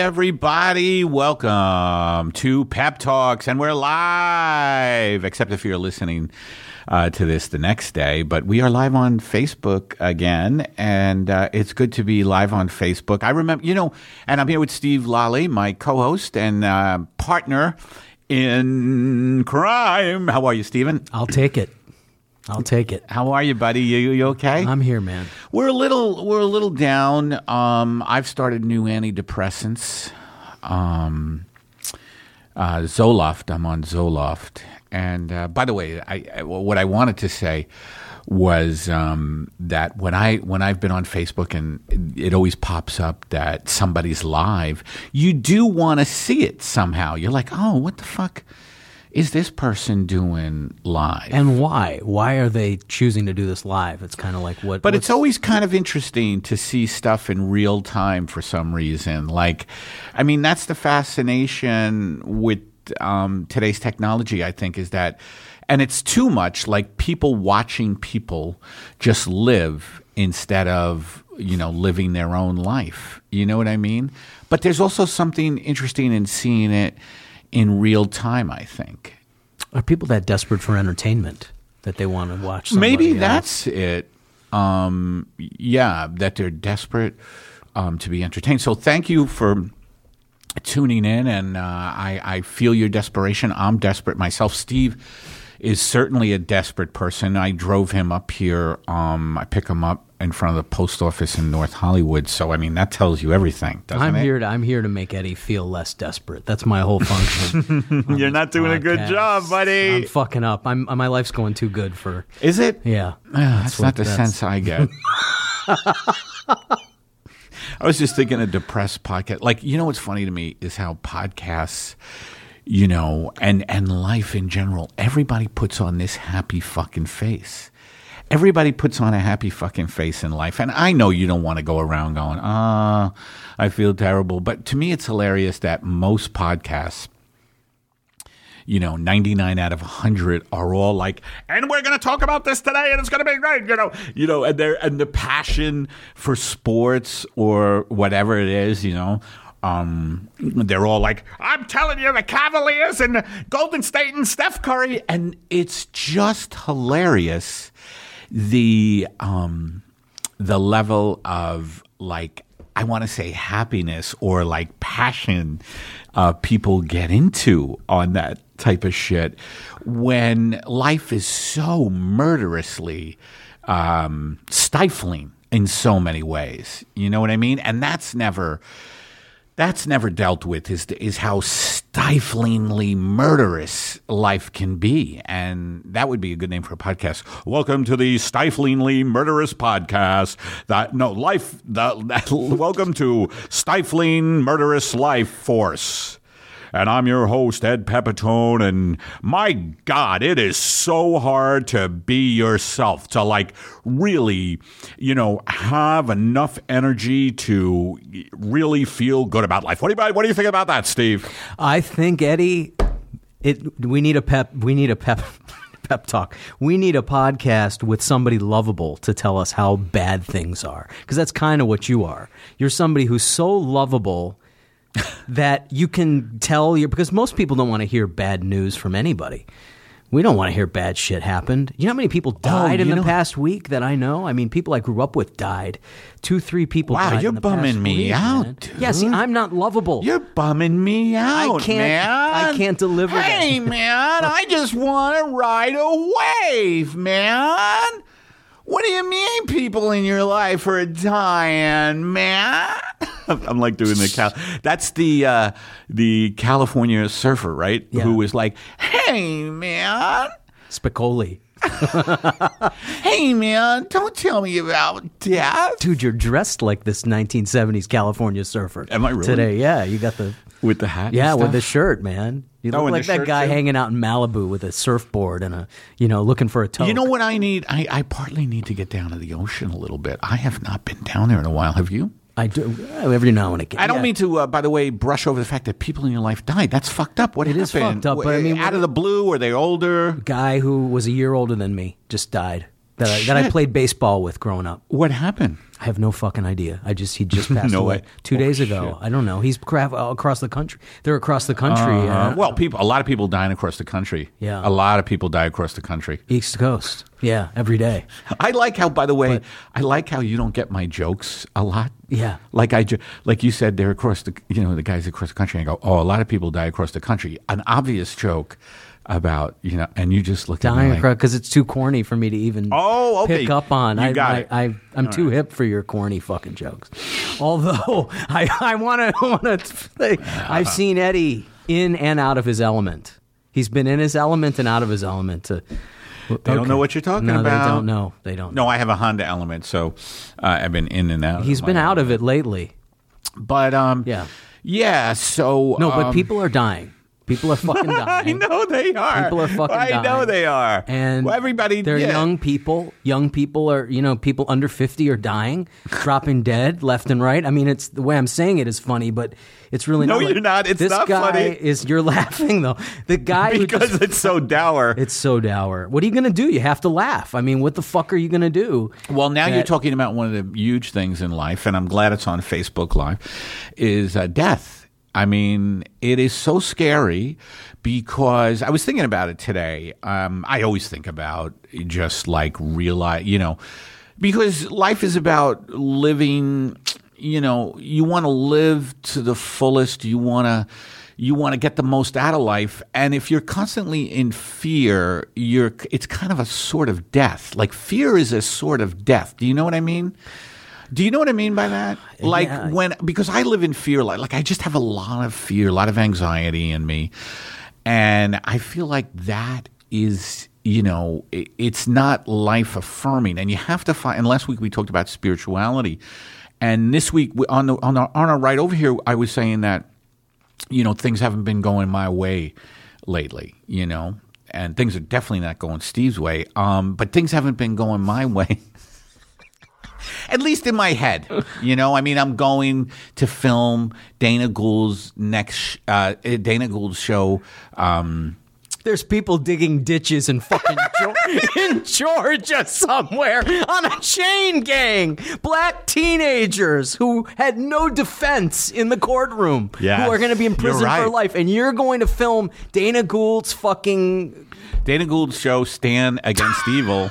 everybody. Welcome to Pep Talks, and we're live, except if you're listening to this the next day. But we are live on Facebook again, and it's good to be live on Facebook. I remember, and I'm here with Steve Lally, my co-host and partner in crime. How are you, Steven? I'll take it. How are you, buddy? You okay? I'm here, man. We're a little down. I've started new antidepressants. Zoloft. I'm on Zoloft. And by the way, what I wanted to say was that when I've been on Facebook and it always pops up that somebody's live, you do want to see it somehow. You're like, oh, what the fuck is this person doing live? And why? Why are they choosing to do this live? It's kind of like what... But it's always kind of interesting to see stuff in real time for some reason. That's the fascination with today's technology, I think, is that, and it's too much like people watching people just live instead of, living their own life. You know what I mean? But there's also something interesting in seeing it in real time, I think. Are people that desperate for entertainment that they want to watch somebody Maybe else? That's it. That they're desperate to be entertained. So thank you for tuning in, and I feel your desperation. I'm desperate myself. Steve is certainly a desperate person. I drove him up here. I pick him up in front of the post office in North Hollywood. So, that tells you everything, doesn't it? I'm here to make Eddie feel less desperate. That's my whole function. You're not doing a good job, buddy. I'm fucking up. My life's going too good for... Is it? Yeah. That's not the sense I get. I was just thinking a depressed podcast. What's funny to me is how podcasts, and life in general, everybody puts on this happy fucking face. Everybody puts on a happy fucking face in life. And I know you don't want to go around going, I feel terrible. But to me, it's hilarious that most podcasts, 99 out of 100 are all like, and we're going to talk about this today, and it's going to be great, and the passion for sports or whatever it is, they're all like, I'm telling you, the Cavaliers and Golden State and Steph Curry, and it's just hilarious the level of I want to say happiness or passion people get into on that type of shit when life is so murderously stifling in so many ways. You know what I mean? And that's never dealt with is how stiflingly murderous life can be. And that would be a good name for a podcast. Welcome to the Stiflingly Murderous Podcast. Welcome to Stifling Murderous Life Force. And I'm your host, Ed Pepitone, and my God, it is so hard to be yourself, to really, have enough energy to really feel good about life. What do you think about that, Steve? I think, Eddie, we need a pep talk. We need a podcast with somebody lovable to tell us how bad things are, because that's kind of what you are. You're somebody who's so lovable that you can tell because most people don't want to hear bad news from anybody. We don't want to hear bad shit happened. You know how many people died in the past week that I know? People I grew up with died. 2-3 people died. Wow, you're in the past bumming me week, out, man. dude. Yeah, see, I'm not lovable. You're bumming me out, man. I can't deliver Hey, that. man, I just want to ride a wave, man. What do you mean people in your life are dying, man? I'm doing that's the California surfer, right? Yeah. Who was like, hey, man. Spicoli. Hey, man, don't tell me about death. Dude, you're dressed like this 1970s California surfer. Am I really? Today, yeah. You got the... With the hat? Yeah, and with stuff? the shirt, man. You look like that guy too? hanging out in Malibu with a surfboard and looking for a tote. You know what I need? I partly need to get down to the ocean a little bit. I have not been down there in a while. Have you? I do every now and again. I don't mean to, by the way, brush over the fact that people in your life died. That's fucked up. What happened? Is fucked up, but out of the blue, are they older? Guy who was a year older than me just died. that I played baseball with growing up. What happened? I have no fucking idea. He just passed No away way. 2 days ago. Shit. I don't know. He's across the country. They're across the country. Well, a lot of people dying across the country. Yeah. A lot of people die across the country. East Coast. Yeah, every day. I like how, by the way, I like how you don't get my jokes a lot. Yeah. Like like you said, they're across the guys across the country. And I go, oh, a lot of people die across the country. An obvious joke about, and you just look at me Dying like, across because it's too corny for me to even okay. pick up on. You got it. I'm too hip for your corny fucking jokes. Although I want to. I've seen Eddie in and out of his element. He's been in his element and out of his element. They don't know what you're talking about. No, they don't know. They don't. No, I have a Honda Element, so I've been in and out. He's been out of it lately. But yeah. So no, but people are dying. People are fucking dying. I know they are. People are fucking dying. I know they are. And everybody, they're young people. Young people are, people under 50 are dying, dropping dead left and right. I mean, it's the way I'm saying it is funny, but it's really not. No, you're not. It's not funny. You're laughing though. The guy because it's so dour. It's so dour. What are you going to do? You have to laugh. I mean, what the fuck are you going to do? Well, now you're talking about one of the huge things in life, and I'm glad it's on Facebook Live, is death. I mean, it is so scary because I was thinking about it today. I always think about just like realize, because life is about living, you want to live to the fullest. You want to get the most out of life. And if you're constantly in fear, it's kind of a sort of death. Like fear is a sort of death. Do you know what I mean? Do you know what I mean by that? Like because I live in fear, like I just have a lot of fear, a lot of anxiety in me. And I feel like that is, it's not life affirming. And you have to find, and last week we talked about spirituality. And this week on our right over here, I was saying that, things haven't been going my way lately, and things are definitely not going Steve's way. But things haven't been going my way. At least in my head, I mean, I'm going to film Dana Gould's show. There's people digging ditches in fucking in Georgia somewhere on a chain gang. Black teenagers who had no defense in the courtroom, who are going to be in prison for life. And you're going to film Dana Gould's show, Stand Against Evil.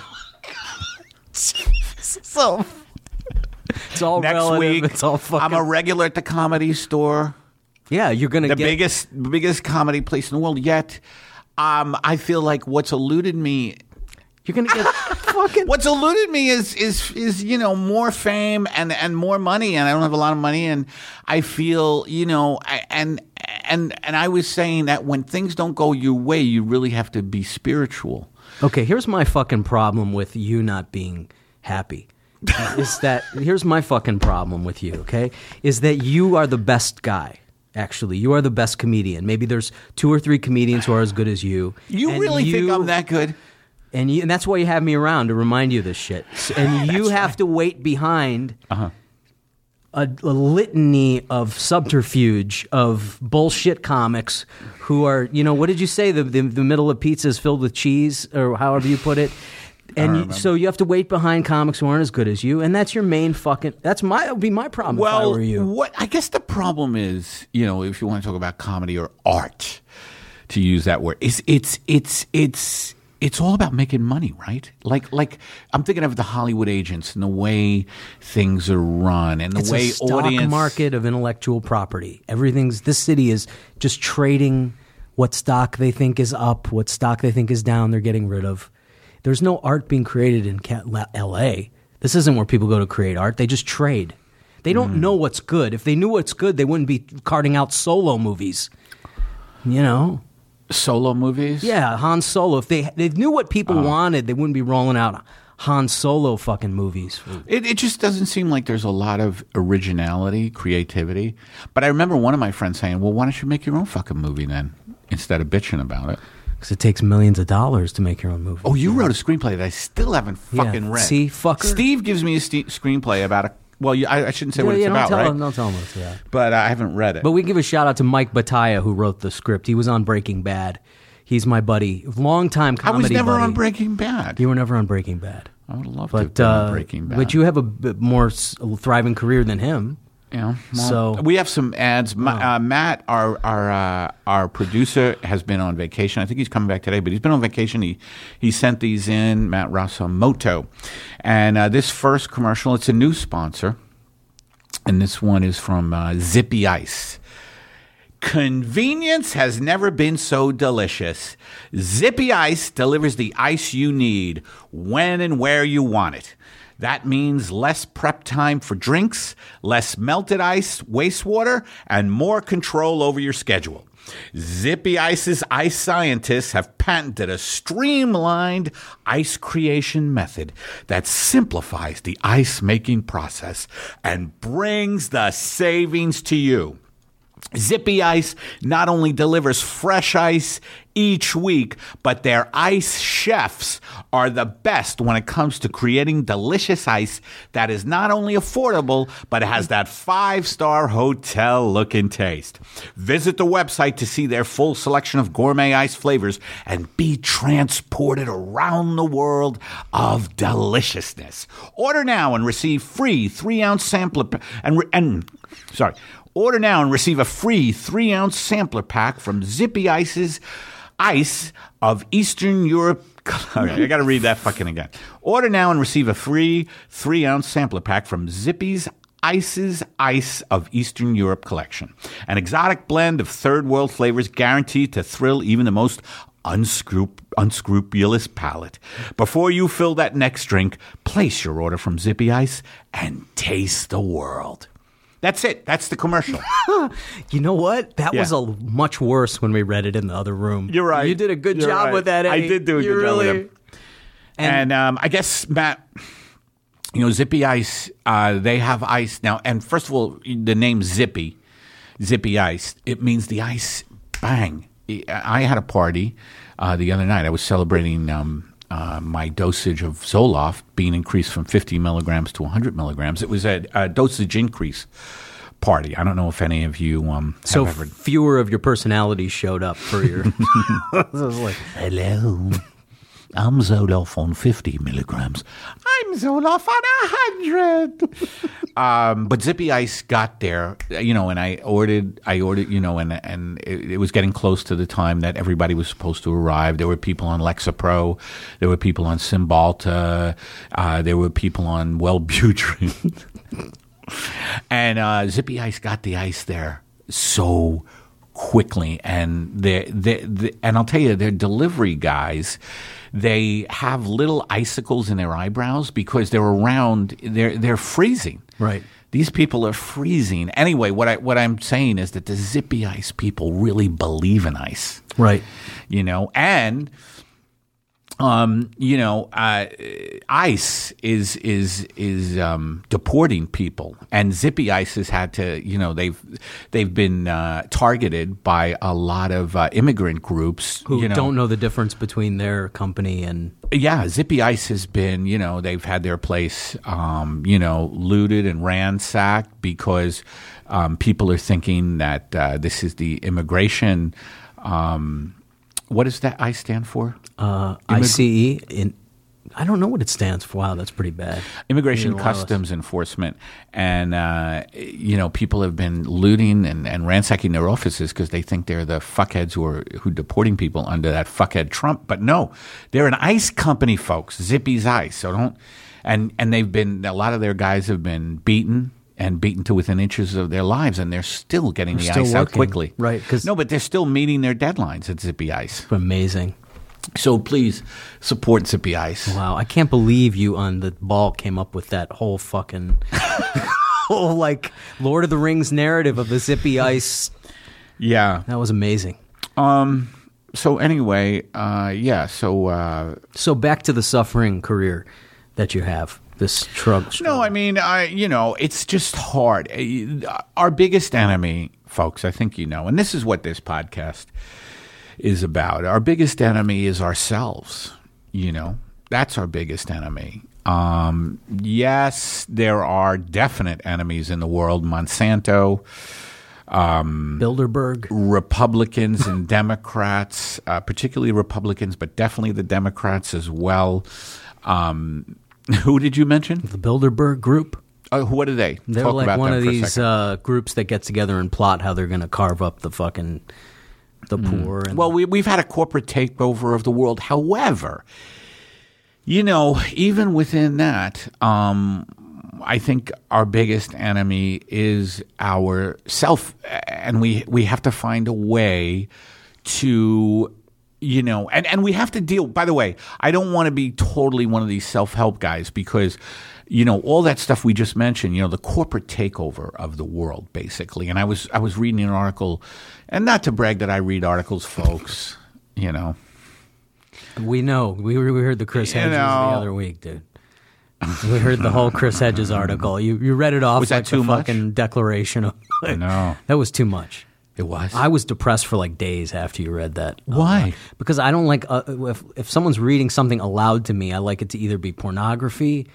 So it's all next relative. week. It's all fucking. I'm a regular at the Comedy Store. Yeah, you're gonna get the biggest comedy place in the world. Yet, I feel like what's eluded me. You're gonna get fucking. What's eluded me is more fame and more money, and I don't have a lot of money, and I feel and I was saying that when things don't go your way, you really have to be spiritual. Okay, here's my fucking problem with you not being happy. Here's my fucking problem with you, okay? Is that you are the best guy. Actually, you are the best comedian. Maybe there's 2 or 3 comedians who are as good as you. You really think I'm that good? And that's why you have me around, to remind you of this shit. And you have to wait behind a litany of subterfuge of bullshit comics who are, what did you say? The middle of pizza is filled with cheese, or however you put it. And so you have to wait behind comics who aren't as good as you, and that's your main fucking. That would be my problem if I were you. I guess the problem is, if you want to talk about comedy or art, to use that word, it's all about making money, right? Like I'm thinking of the Hollywood agents and the way things are run, and the way it's a stock market of intellectual property. This city is just trading what stock they think is up, what stock they think is down. They're getting rid of. There's no art being created in L.A. This isn't where people go to create art. They just trade. They don't know what's good. If they knew what's good, they wouldn't be carting out solo movies. Solo movies? Yeah, Han Solo. If they knew what people wanted, they wouldn't be rolling out Han Solo fucking movies. It just doesn't seem like there's a lot of originality, creativity. But I remember one of my friends saying, well, why don't you make your own fucking movie then, instead of bitching about it? Because it takes millions of dollars to make your own movie. Oh, you wrote a screenplay that I still haven't fucking read. See, fucker. Steve gives me a screenplay about I shouldn't say what it's about, right? Don't tell him what it's about. But I haven't read it. But we give a shout out to Mike Bataya, who wrote the script. He was on Breaking Bad. He's my buddy, longtime comedy buddy. I was never on Breaking Bad. You were never on Breaking Bad. I would love to have been on Breaking Bad. But you have a bit more thriving career than him. Yeah. Well, So we have some ads. Matt, our producer, has been on vacation. I think he's coming back today, but he's been on vacation. He sent these in, Matt Rasamoto. And this first commercial, it's a new sponsor. And this one is from Zippy Ice. Convenience has never been so delicious. Zippy Ice delivers the ice you need when and where you want it. That means less prep time for drinks, less melted ice, wastewater, and more control over your schedule. Zippy Ice's ice scientists have patented a streamlined ice creation method that simplifies the ice making process and brings the savings to you. Zippy Ice not only delivers fresh ice each week, but their ice chefs are the best when it comes to creating delicious ice that is not only affordable, but has that 5-star hotel look and taste. Visit the website to see their full selection of gourmet ice flavors and be transported around the world of deliciousness. Order now and receive free 3-ounce sampler Order now and receive a free 3-ounce sampler pack from Zippy Ice's Ice of Eastern Europe. Okay, I got to read that fucking again. Order now and receive a free 3-ounce sampler pack from Zippy's Ice's Ice of Eastern Europe collection. An exotic blend of third world flavors guaranteed to thrill even the most unscrupulous palate. Before you fill that next drink, place your order from Zippy Ice and taste the world. That's it. That's the commercial. You know what? That was much worse when we read it in the other room. You're right. You did a good job with that, Eddie. I did do a good job with it. And I guess, Matt, Zippy Ice, they have ice now. And first of all, the name Zippy Ice, it means the ice bang. I had a party the other night. I was celebrating my dosage of Zoloft being increased from 50 milligrams to 100 milligrams. It was a dosage increase party. I don't know if any of you have ever... fewer of your personalities showed up for your... I was like, hello, I'm Zoloft on 50 milligrams. I'm Zoloft on 100. But Zippy Ice got there, and I ordered, and it was getting close to the time that everybody was supposed to arrive. There were people on Lexapro. There were people on Cymbalta. There were people on Wellbutrin. And Zippy Ice got the ice there so quickly. And and I'll tell you, their delivery guys, they have little icicles in their eyebrows because they're around. They're freezing. Right. These people are freezing. Anyway, what I'm saying is that the Zippy Ice people really believe in ice. Right. And ice is deporting people, and Zippy Ice has had to, they've been targeted by a lot of immigrant groups who don't know the difference between their company and. Yeah, Zippy Ice has been, they've had their place, looted and ransacked because people are thinking that this is the immigration. What does that I stand for? ICE. I don't know what it stands for. Wow, that's pretty bad. Immigration Customs Enforcement. And, people have been looting and ransacking their offices because they think they're the fuckheads who are deporting people under that fuckhead Trump. But no, they're an ice company, folks. Zippy's Ice. So don't. And they've been, a lot of their guys have been beaten to within inches of their lives, and they're still getting the ice out quickly. Right. But they're still meeting their deadlines at Zippy Ice. Amazing. So please support Zippy Ice. Wow, I can't believe you on the ball came up with that whole fucking whole Lord of the Rings narrative of the Zippy Ice. Yeah, that was amazing. So anyway, So back to the suffering career that you have. This struggle. No, I mean, it's just hard. Our biggest enemy, folks, I think and this is what this podcast is about. Our biggest enemy is ourselves. That's our biggest enemy. Yes, there are definite enemies in the world. Monsanto, Bilderberg, Republicans and Democrats, particularly Republicans, but definitely the Democrats as well. Who did you mention? The Bilderberg Group. What are they? They're Talk like about one them of for a these second. groups that get together and plot how they're going to carve up the poor. And Well, we've had a corporate takeover of the world. However, even within that, I think our biggest enemy is our self, and we have to find a way to, and we have to deal. By the way, I don't want to be totally one of these self-help guys because, all that stuff we just mentioned, the corporate takeover of the world, basically. And I was reading an article, and not to brag that I read articles, folks, We know. We heard the Chris Hedges the other week, dude. We heard the whole Chris Hedges article. You read it off Was that like too the much? fucking declaration of. No. That was too much. It was. I was depressed for like days after you read that. Why? Because I don't like if someone's reading something aloud to me, I like it to either be pornography.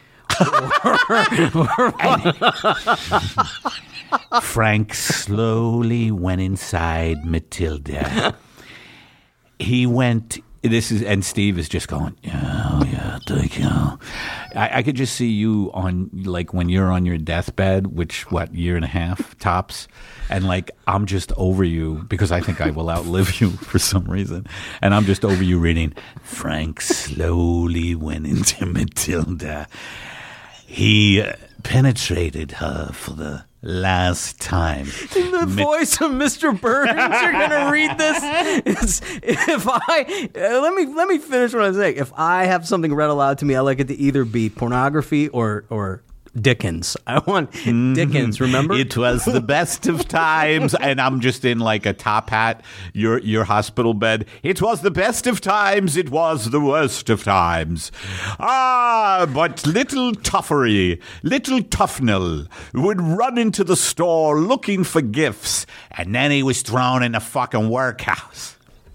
Frank slowly went inside Matilda. He went. And Steve is just going, yeah, thank you. I could just see you on, like, when you're on your deathbed, which, year and a half tops, and, like, I'm just over you because I think I will outlive you for some reason, and I'm just over you reading, Frank slowly went into Matilda. He penetrated her for the last time. In the voice of Mr. Burns, you're gonna read this. Let me finish what I'm saying. If I have something read aloud to me, I like it to either be pornography or Dickens. I want Dickens. Remember, it was the best of times, and I'm just in like a top hat, your hospital bed. It was the best of times. It was the worst of times. But little Tuffery, little Tufnell would run into the store looking for gifts, and then he was thrown in the fucking workhouse.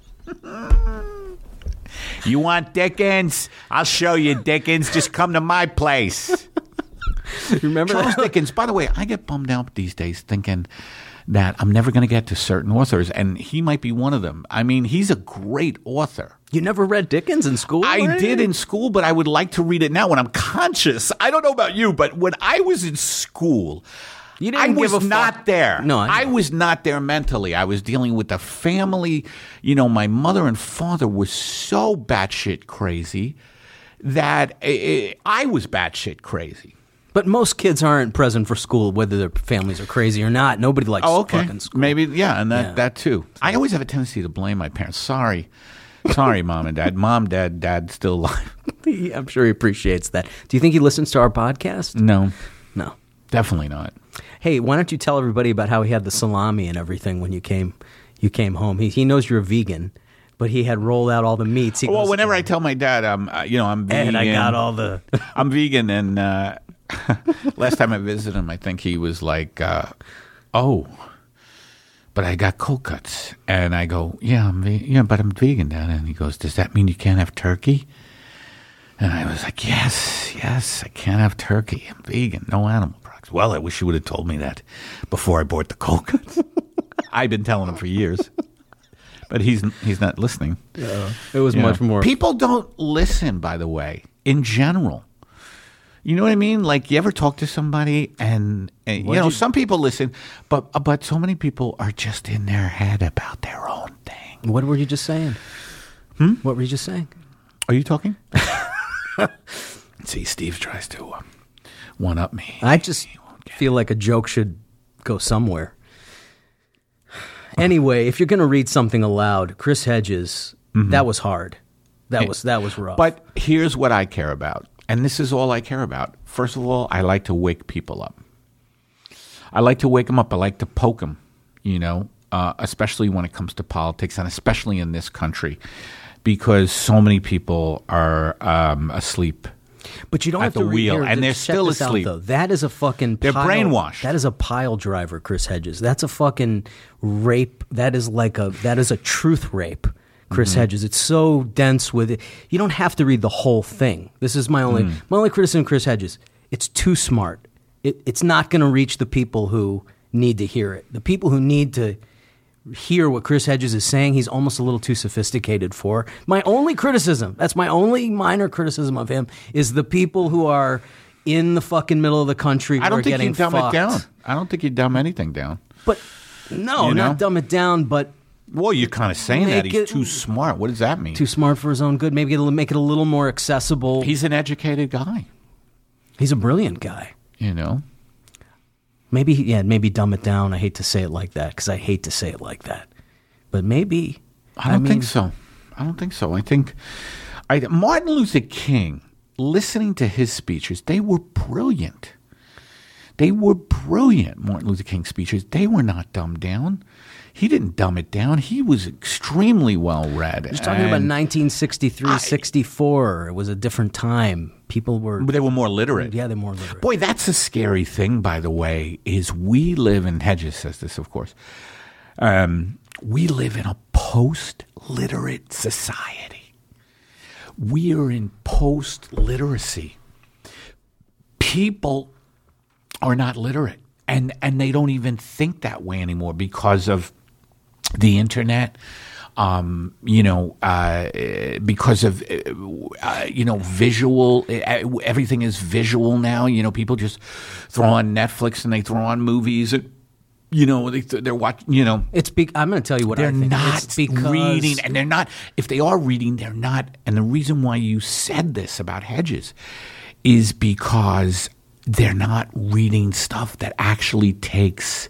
You want Dickens? I'll show you Dickens. Just come to my place. remember Charles that? Dickens. By the way, I get bummed out these days thinking that I'm never going to get to certain authors, and he might be one of them. I mean, he's a great author. You never read Dickens in school? I did in school, but I would like to read it now when I'm conscious. I don't know about you, but when I was in school, You didn't I give was a fuck. not there. No, I know. was not there mentally. I was dealing with the family. My mother and father were so batshit crazy that I was batshit crazy. But most kids aren't present for school, whether their families are crazy or not. Nobody likes fucking school. Maybe, yeah, and Yeah. that too. I always have a tendency to blame my parents. Sorry, Mom and Dad. Mom, Dad's still alive. I'm sure he appreciates that. Do you think he listens to our podcast? No, No. definitely not. Hey, why don't you tell everybody about how he had the salami and everything when you came home? He knows you're a vegan, but he had rolled out all the meats. He Well, goes, whenever I tell my dad, I'm vegan. and I got all the. I'm vegan, and last time I visited him, I think he was like, "Oh, but I got cold cuts," and I go, "Yeah, but I'm vegan, Dad." And he goes, "Does that mean you can't have turkey?" And I was like, "Yes, I can't have turkey. I'm vegan, no animal products." Well, I wish you would have told me that before I bought the cold cuts. I've been telling him for years, but he's not listening. It was Yeah. much more. People don't listen, by the way, in general. You know what I mean? Like, you ever talk to somebody and some people listen, but so many people are just in their head about their own thing. What were you just saying? What were you just saying? Are you talking? See, Steve tries to one-up me. I just feel like a joke should go somewhere. Anyway, if you're going to read something aloud, Chris Hedges, that was hard. That was rough. But here's what I care about, and this is all I care about. First of all, I like to wake people up. I like to wake them up. I like to poke them, especially when it comes to politics, and especially in this country, because so many people are asleep. But you don't at have the to read wheel, here, and they're check still this out, asleep. though. That is a fucking They're pile, brainwashed. That is a pile driver, Chris Hedges. That's a fucking rape. That is a truth rape, Chris Hedges. It's so dense with it. You don't have to read the whole thing. This is my only criticism of Chris Hedges. It's too smart. It's not going to reach the people who need to hear it. The people who need to hear what Chris Hedges is saying, he's almost a little too sophisticated for. My only criticism, that's my only minor criticism of him, is the people who are in the fucking middle of the country who I don't are think getting you dumb fucked. it down. I don't think you dumb anything down. But no, You know? not dumb it down, but Well, you're kind of saying that Make he's it- too smart. What does that mean? too smart for his own good. Maybe it'll make it a little more accessible. He's an educated guy, He's a brilliant guy. you know? Maybe dumb it down. I hate to say it like that because I hate to say it like that. But maybe. I don't think so. I don't think so. I think Martin Luther King, listening to his speeches, they were brilliant. They were brilliant, Martin Luther King speeches. They were not dumbed down. He didn't dumb it down. He was extremely well read. Just talking about 1963, 64. It was a different time. People were. But they were more literate. Yeah, they're more literate. Boy, that's a scary thing, by the way, is we live in, Hedges says this, of course, we live in a post-literate society. We are in post-literacy. People are not literate, and they don't even think that way anymore because of the internet. Because of visual, everything is visual now. People just throw on Netflix and they throw on movies. And, they're watching. I'm going to tell you what I They're think. not It's because reading, and they're not. If they are reading, they're not. And the reason why you said this about Hedges is because they're not reading stuff that actually takes,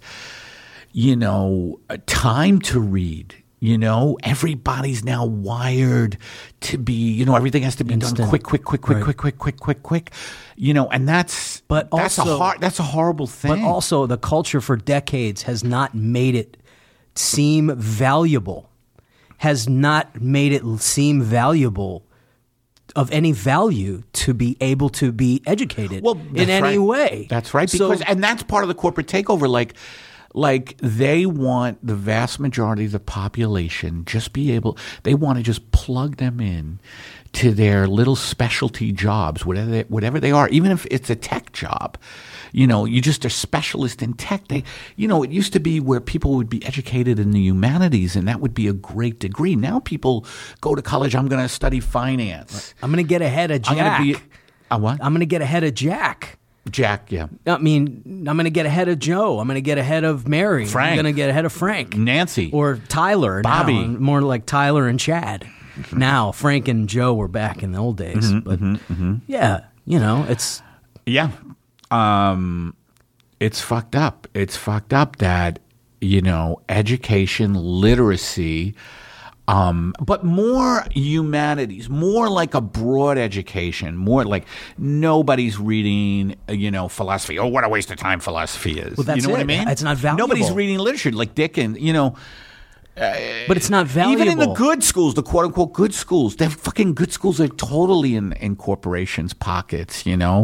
time to read. Everybody's now wired to be, everything has to be Instant. done quick, quick. And that's a horrible thing. But also, the culture for decades has not made it seem valuable. Has not made it seem valuable of any value to be able to be educated in any way. That's right. Because and that's part of the corporate takeover. Like they want the vast majority of the population they want to just plug them in to their little specialty jobs, whatever they are, even if it's a tech job. You just are specialist in tech. It used to be where people would be educated in the humanities, and that would be a great degree. Now people go to college. I'm going to study finance. I'm going to get ahead of Jack. I'm going to be a what? I'm going to get ahead of Jack. Jack, yeah. I mean, I'm going to get ahead of Joe. I'm going to get ahead of Mary. Frank. I'm going to get ahead of Frank. Nancy. Or Tyler. Bobby. Now. More like Tyler and Chad. Now, Frank and Joe were back in the old days. Yeah, it's... Yeah. It's fucked up. It's fucked up that, education, literacy... but more humanities, more like a broad education, more like nobody's reading, philosophy. Oh, what a waste of time philosophy is. Well, that's you know what I it. mean? It's not valuable. Nobody's reading literature like Dickens, But it's not valuable. Even in the good schools, the quote unquote good schools, the fucking good schools are totally in corporations' pockets,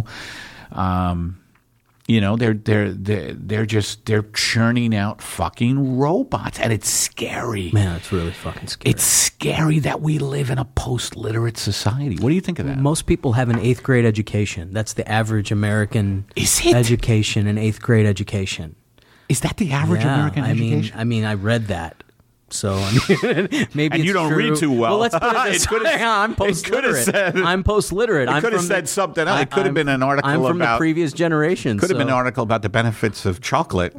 they're churning out fucking robots, and it's scary. Man, it's really fucking scary. It's scary that we live in a post-literate society. What do you think of that? Most people have an 8th grade education. That's the average American Is it? education, an 8th grade education. Is that the average American education? I mean, I read that. So maybe And you it's don't true. read too well. Let's put it this way. I'm post-literate. I'm post-literate. It could have said something else. It could have been an article I'm from about the previous generation. Could have been an article about the benefits of chocolate.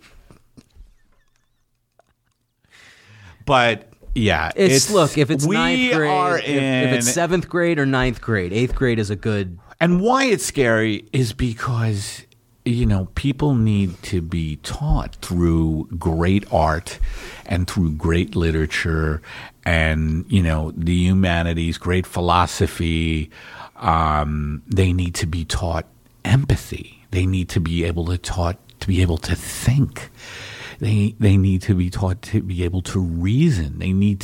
But yeah, look, if it's we 9th grade, are if in, it's 7th grade or 9th grade, 8th grade is a good. and why it's scary is because people need to be taught through great art and through great literature and the humanities, great philosophy. They need to be taught empathy. They need to be able to think. They need to be taught to be able to reason. They need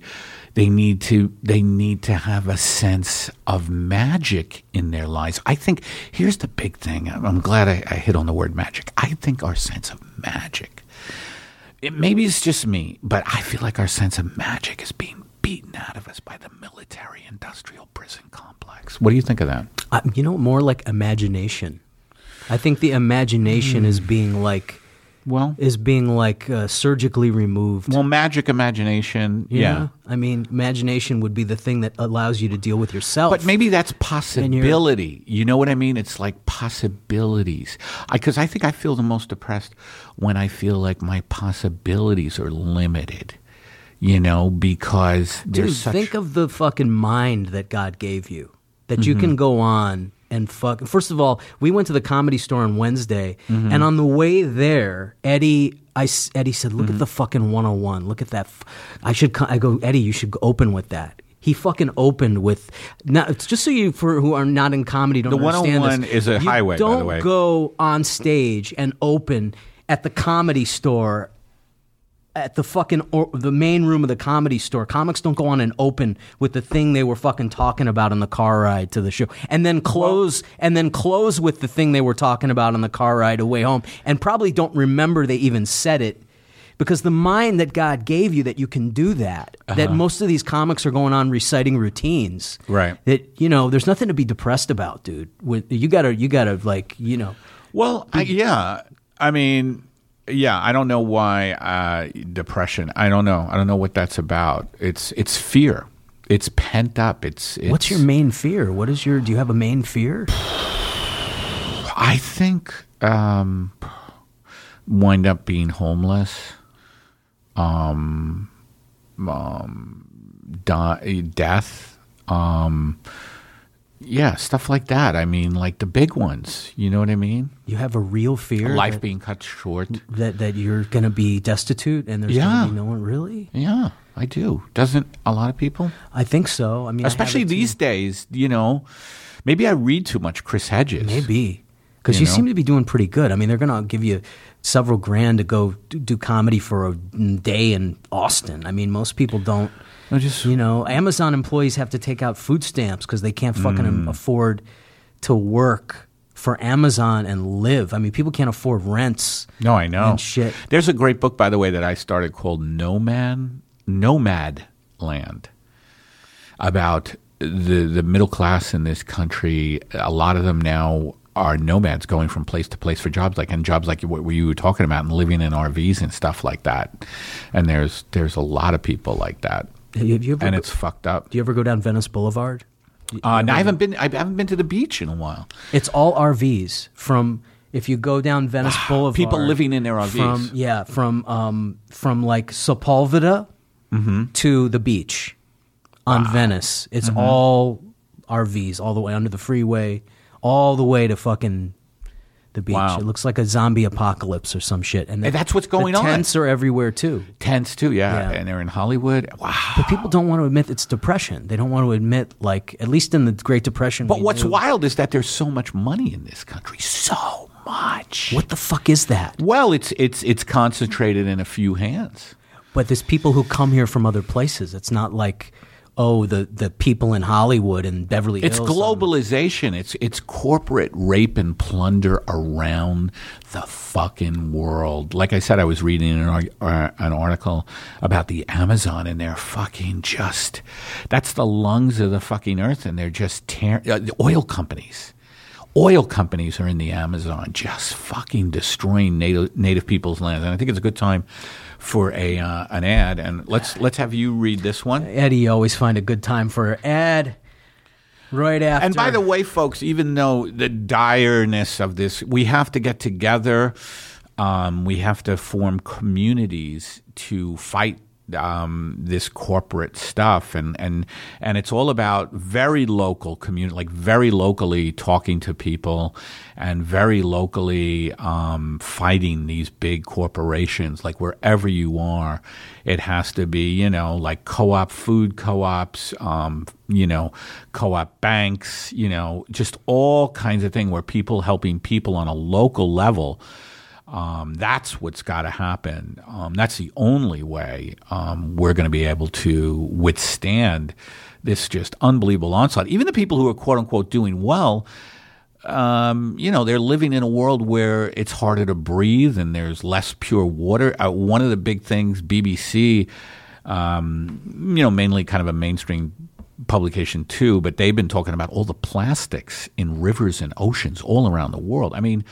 to have a sense of magic in their lives. I think here's the big thing. I'm glad I hit on the word magic. I think our sense of magic, maybe it's just me, but I feel like our sense of magic is being beaten out of us by the military-industrial prison complex. What do you think of that? More like imagination. I think the imagination is being like Well, is being like surgically removed. well, magic imagination. Yeah. I mean, imagination would be the thing that allows you to deal with yourself. But maybe that's possibility. You know what I mean? It's like possibilities. Because I think I feel the most depressed when I feel like my possibilities are limited. Because there's such... think of the fucking mind that God gave you, that you can go on and fuck. First of all, we went to the Comedy Store on Wednesday, and on the way there, Eddie said, "Look at the fucking 101. Look at that. I go, Eddie, you should open with that." He fucking opened with. Now, it's just so you who are not in comedy don't understand this. The 101 is a highway, by the way. Don't go on stage and open at the Comedy Store. At the fucking the main room of the Comedy Store, comics don't go on and open with the thing they were fucking talking about on the car ride to the show, and then close with the thing they were talking about on the car ride away home, and probably don't remember they even said it, because the mind that God gave you that you can do that. That most of these comics are going on reciting routines, right? That there's nothing to be depressed about, dude. You gotta like. Well, I mean. Yeah, I don't know why depression. I don't know. I don't know what that's about. It's fear. It's pent up. It's What's your main fear? Do you have a main fear? I think wind up being homeless. Death. Yeah, stuff like that. I mean, like the big ones. You know what I mean? You have a real fear? Life being cut short. That you're going to be destitute and there's going to be no one, really? Yeah, I do. Doesn't a lot of people? I think so. I mean, especially these days, maybe I read too much Chris Hedges. Maybe. Because you seem to be doing pretty good. I mean, they're going to give you several grand to go do comedy for a day in Austin. I mean, most people don't. Amazon employees have to take out food stamps because they can't fucking afford to work for Amazon and live. I mean, people can't afford rents. No, I know. And shit. There's a great book, by the way, that I started called Nomad Land, about the middle class in this country. A lot of them now are nomads, going from place to place for jobs like what you were talking about, and living in RVs and stuff like that. And there's a lot of people like that. And it's fucked up. Do you ever go down Venice Boulevard? No, I haven't been to the beach in a while. It's all RVs. If you go down Venice Boulevard, people living in their RVs. From like Sepulveda to the beach on Venice. It's all RVs, all the way under the freeway, all the way to fucking the beach. Wow. It looks like a zombie apocalypse or some shit. And that's what's going on. Tents are everywhere too. Tents too, yeah. And they're in Hollywood. Wow. But people don't want to admit it's depression. They don't want to admit, like, at least in the Great Depression. But what's wild is that there's so much money in this country. So much. What the fuck is that? Well, it's concentrated in a few hands. But there's people who come here from other places. It's not like, the people in Hollywood and Beverly Hills. It's globalization. It's corporate rape and plunder around the fucking world. Like I said, I was reading an article about the Amazon, and they're fucking that's the lungs of the fucking earth, and they're just the oil companies. Oil companies are in the Amazon, just fucking destroying native people's lands. And I think it's a good time for an ad, and let's have you read this one. Eddie, you always find a good time for an ad right after. And by the way, folks, even though the direness of this, we have to get together. We have to form communities to fight this corporate stuff, and it's all about very local community, like very locally talking to people, and very locally fighting these big corporations. Like wherever you are, it has to be, like co-op food co-ops, co-op banks, just all kinds of things where people helping people on a local level. That's what's got to happen. That's the only way we're going to be able to withstand this just unbelievable onslaught. Even the people who are quote unquote doing well, they're living in a world where it's harder to breathe and there's less pure water. One of the big things, BBC, mainly kind of a mainstream publication too, but they've been talking about all the plastics in rivers and oceans all around the world. I mean,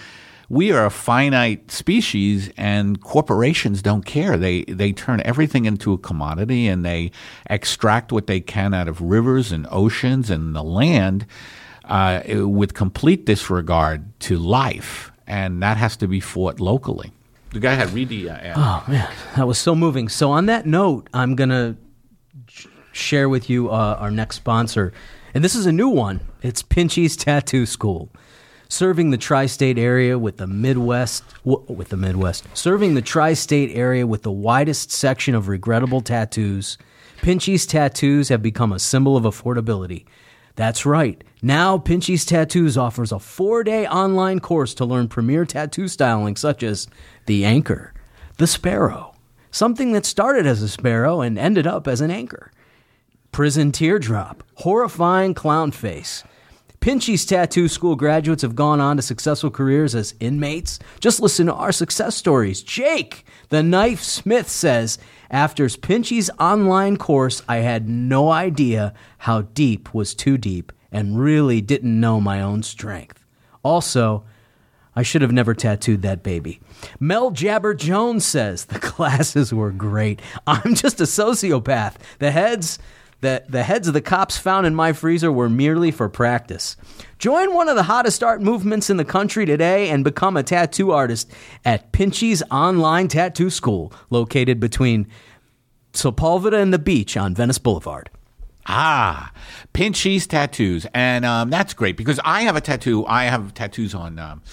we are a finite species, and corporations don't care. They turn everything into a commodity, and they extract what they can out of rivers and oceans and the land with complete disregard to life, and that has to be fought locally. The guy had read the ad. Oh, man, that was so moving. So on that note, I'm going to share with you our next sponsor. And this is a new one. It's Pinchy's Tattoo School. Serving the tri-state area with the Midwest, serving the tri-state area with the widest section of regrettable tattoos, Pinchy's Tattoos have become a symbol of affordability. That's right. Now, Pinchy's Tattoos offers a 4-day online course to learn premier tattoo styling such as the anchor, the sparrow, something that started as a sparrow and ended up as an anchor, prison teardrop, horrifying clown face. Pinchy's Tattoo School graduates have gone on to successful careers as inmates. Just listen to our success stories. Jake, the knife smith, says, after Pinchy's online course, I had no idea how deep was too deep and really didn't know my own strength. Also, I should have never tattooed that baby. Mel Jabber Jones says, the classes were great. I'm just a sociopath. The heads of the cops found in my freezer were merely for practice. Join one of the hottest art movements in the country today and become a tattoo artist at Pinchy's Online Tattoo School, located between Sepulveda and the beach on Venice Boulevard. Ah, Pinchy's Tattoos. And that's great because I have a tattoo. I have tattoos on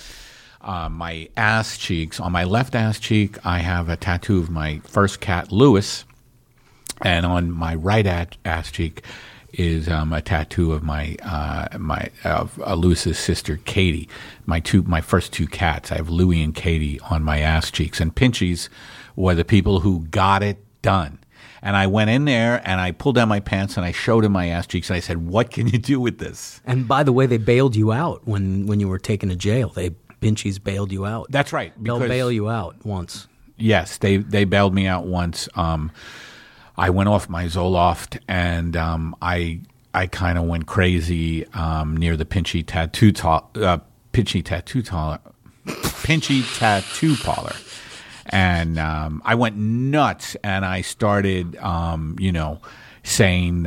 my ass cheeks. On my left ass cheek, I have a tattoo of my first cat, Lewis. And on my right ass cheek is a tattoo of Lewis's sister Katie. My first two cats. I have Louie and Katie on my ass cheeks. And Pinchy's were the people who got it done. And I went in there and I pulled down my pants and I showed him my ass cheeks and I said, "What can you do with this?" And by the way, they bailed you out when you were taken to jail. Pinchy's bailed you out. That's right. They'll bail you out once. Yes, they bailed me out once. I went off my Zoloft, and I kind of went crazy near the Pinchy Tattoo Parlor, and I went nuts, and I started, saying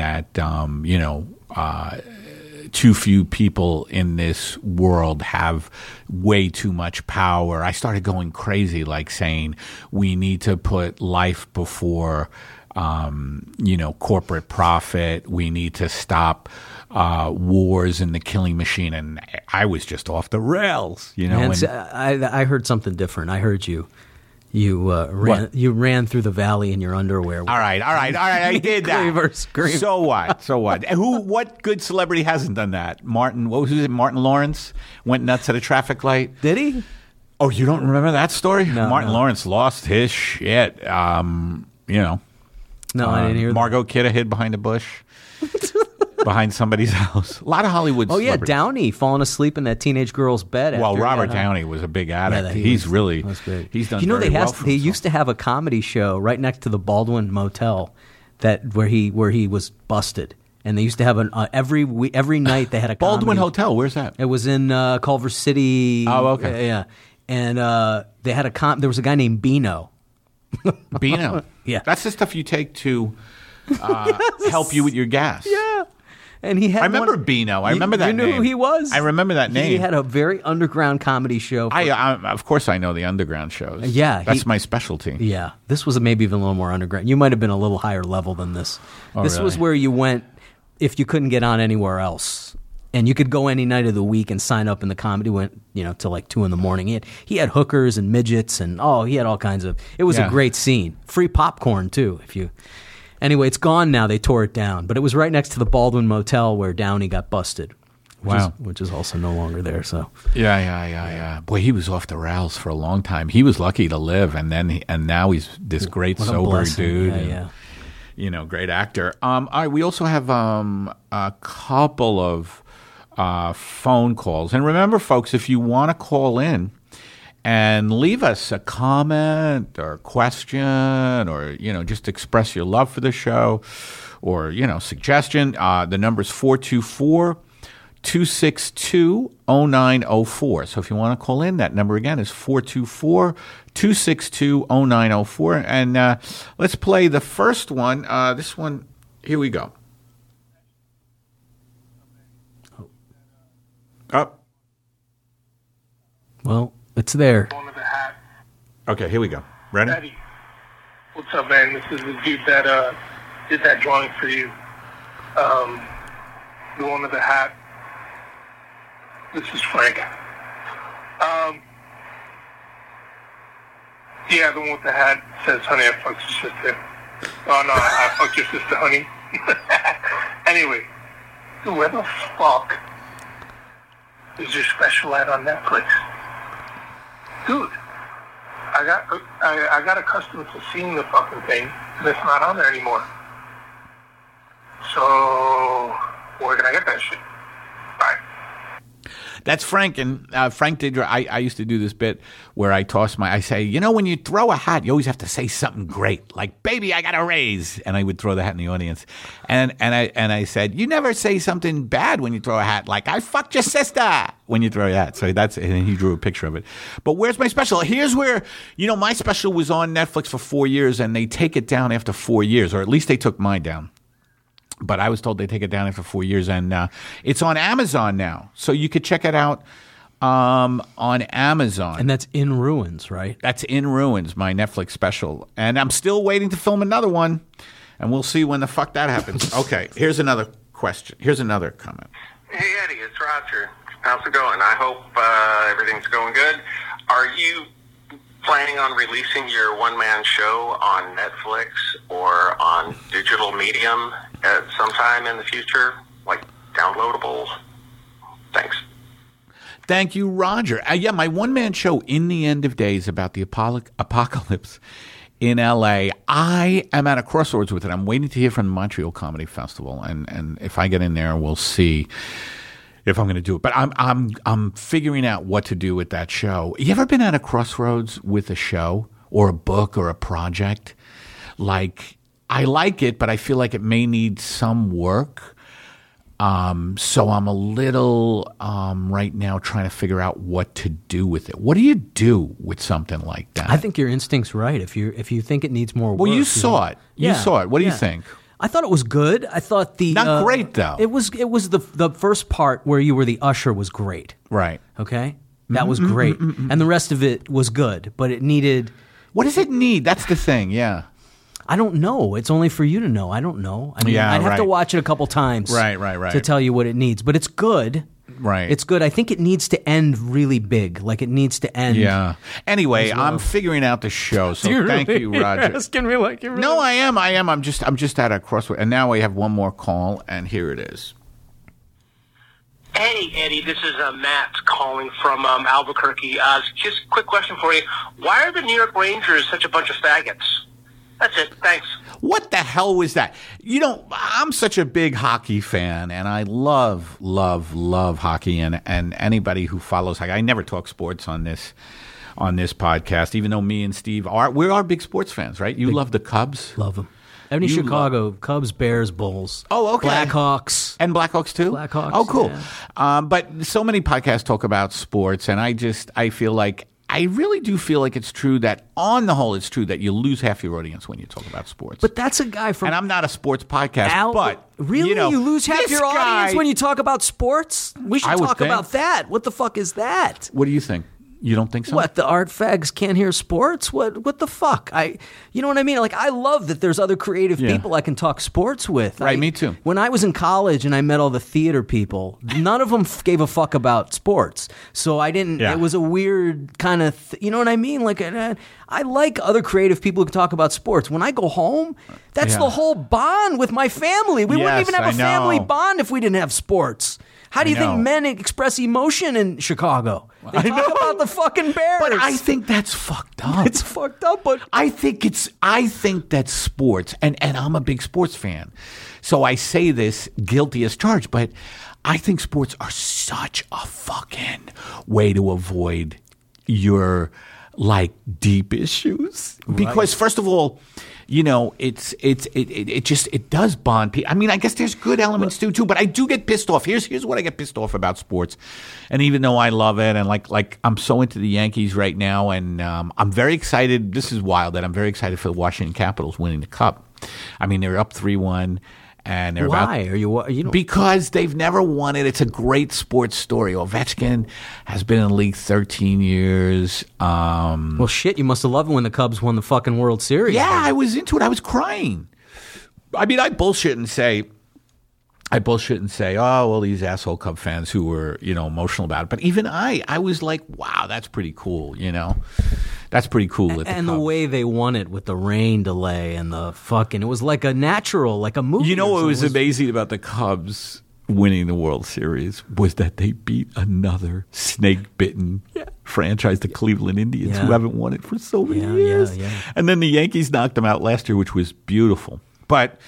that too few people in this world have way too much power. I started going crazy, like saying we need to put life before corporate profit. We need to stop wars and the killing machine. And I was just off the rails, I heard something different. I heard you ran through the valley in your underwear. All right. I did that. Scream. So what? What good celebrity hasn't done that? Martin Lawrence went nuts at a traffic light. Did he? Oh, you don't remember that story? No, Martin Lawrence lost his shit. No, I didn't hear that. Margot Kidder hid behind a bush, behind somebody's house. A lot of Hollywood celebrities. Downey falling asleep in that teenage girl's bed. Well, Robert Downey was a big addict. He's done very well for they himself. used to have a comedy show right next to the Baldwin Motel where he was busted. And they used to have every night they had a Baldwin comedy. Hotel. Where's that? It was in Culver City. Oh, okay. Yeah. And they had there was a guy named Beano. Beano. Yeah. That's the stuff you take to help you with your gas. Yeah. And he had I remember Beano. I remember that name. You knew who he was? I remember that name. He had a very underground comedy show. Of course I know the underground shows. Yeah. That's my specialty. Yeah. This was maybe even a little more underground. You might have been a little higher level than this. This was where you went if you couldn't get on anywhere else. And you could go any night of the week and sign up, and the comedy went, till like 2 a.m. He had hookers and midgets, and he had all kinds of. It was a great scene. Free popcorn too. Anyway, it's gone now. They tore it down, but it was right next to the Baldwin Motel where Downey got busted. Which is also no longer there. So yeah. Boy, he was off the rails for a long time. He was lucky to live, and now he's this great sober dude. Yeah. Great actor. All right, we also have a couple of phone calls. And remember, folks, if you want to call in and leave us a comment or question or, just express your love for the show or, suggestion, the number is 424 424-262-0904. So if you want to call in, that number again is 424-262-0904. And let's play the first one. This one, here we go. Up. Well, it's there. Okay, here we go. Ready? Eddie, what's up, man? This is the dude that did that drawing for you. The one with the hat. This is Frank. Yeah, the one with the hat says, honey, I fucked your sister. Oh, no, I fucked your sister, honey. Anyway, dude, where the fuck is your special ad on Netflix? Dude, I got accustomed to seeing the fucking thing, and it's not on there anymore. So, where can I get that shit? Bye. That's Frank, and Frank did. I used to do this bit where I say, you know, when you throw a hat, you always have to say something great, like "Baby, I got a raise," and I would throw the hat in the audience, and I said, you never say something bad when you throw a hat, like "I fucked your sister" when you throw a hat. So and he drew a picture of it. But where's my special? Here's where, you know, my special was on Netflix for 4 years, and they take it down after 4 years, or at least they took mine down. But I was told they take it down after 4 years, and it's on Amazon now. So you could check it out on Amazon. And that's In Ruins, right? That's In Ruins, my Netflix special. And I'm still waiting to film another one, and we'll see when the fuck that happens. Okay, here's another question. Here's another comment. Hey, Eddie, it's Roger. How's it going? I hope everything's going good. Are you planning on releasing your one-man show on Netflix or on digital medium at some time in the future, like downloadable? Thanks. Thank you, Roger. Yeah, my one-man show, In the End of Days, about the apocalypse in L.A. I am at a crossroads with it. I'm waiting to hear from the Montreal Comedy Festival, and if I get in there, we'll see if I'm going to do it. But I'm figuring out what to do with that show. You ever been at a crossroads with a show or a book or a project? Like, I like it, but I feel like it may need some work. So I'm a little right now trying to figure out what to do with it. What do you do with something like that? I think your instinct's right. If you think it needs more work. Well, you saw it. You saw it. What do you think? I thought it was good. I thought not great though. It was the first part where you were the usher was great. Right. Okay. That was great, and the rest of it was good, but it needed. What does it need? That's the thing. Yeah. I don't know. It's only for you to know. I don't know. I mean, I'd have to watch it a couple times. Right. To tell you what it needs, but it's good. Right. It's good. I think it needs to end really big. Like it needs to end. Yeah. Anyway, I'm figuring out the show. So thank you, Roger. Asking me like you're really... No, I am. I'm just at a crossroad. And now we have one more call, and here it is. Hey, Eddie, this is Matt calling from Albuquerque. Just a quick question for you. Why are the New York Rangers such a bunch of faggots? That's it. Thanks. What the hell was that? You know, I'm such a big hockey fan, and I love hockey, and anybody who follows hockey. I never talk sports on this podcast, even though me and Steve are big sports fans, right? You love the Cubs? Love them. Any Chicago, Cubs, Bears, Bulls. Oh, okay. Blackhawks. And Blackhawks too? Blackhawks. Oh, cool. Yeah. But so many podcasts talk about sports, and I feel like I really do feel like it's true that, on the whole, it's true that you lose half your audience when you talk about sports. But that's a guy from... And I'm not a sports podcast, but... Really? You lose half your audience when you talk about sports? We should talk about that. What the fuck is that? What do you think? You don't think so? What, the art fags can't hear sports? What the fuck? You know what I mean? Like, I love that there's other creative people I can talk sports with. Right, me too. When I was in college and I met all the theater people, none of them gave a fuck about sports. So I didn't, it was a weird kind of, you know what I mean? Like, I like other creative people who can talk about sports. When I go home, that's the whole bond with my family. We wouldn't even have a family bond if we didn't have sports. How do you think men express emotion in Chicago? They talk about the fucking Bears. But I think that's fucked up. It's fucked up, but I think that sports, and I'm a big sports fan. So I say this guilty as charged, but I think sports are such a fucking way to avoid your like deep issues because first of all, you know, it does bond people. I mean, I guess there's good elements too, but I do get pissed off. Here's what I get pissed off about sports. And even though I love it and like I'm so into the Yankees right now and I'm very excited. This is wild that I'm very excited for the Washington Capitals winning the Cup. I mean, they're up 3-1. And they're Why are you? Because they've never won it. It's a great sports story. Ovechkin has been in the league 13 years. Well, shit, you must have loved it when the Cubs won the fucking World Series. Yeah, I was into it. I was crying. I mean, I bullshit and say, oh, well, these asshole Cub fans who were, you know, emotional about it. But even I was like, wow, that's pretty cool, you know. That's pretty cool. And the way they won it with the rain delay and the fucking, it was like a natural, like a movie. You know what was amazing about the Cubs winning the World Series was that they beat another snake-bitten franchise, the Cleveland Indians, who haven't won it for so many years. Yeah. And then the Yankees knocked them out last year, which was beautiful. But,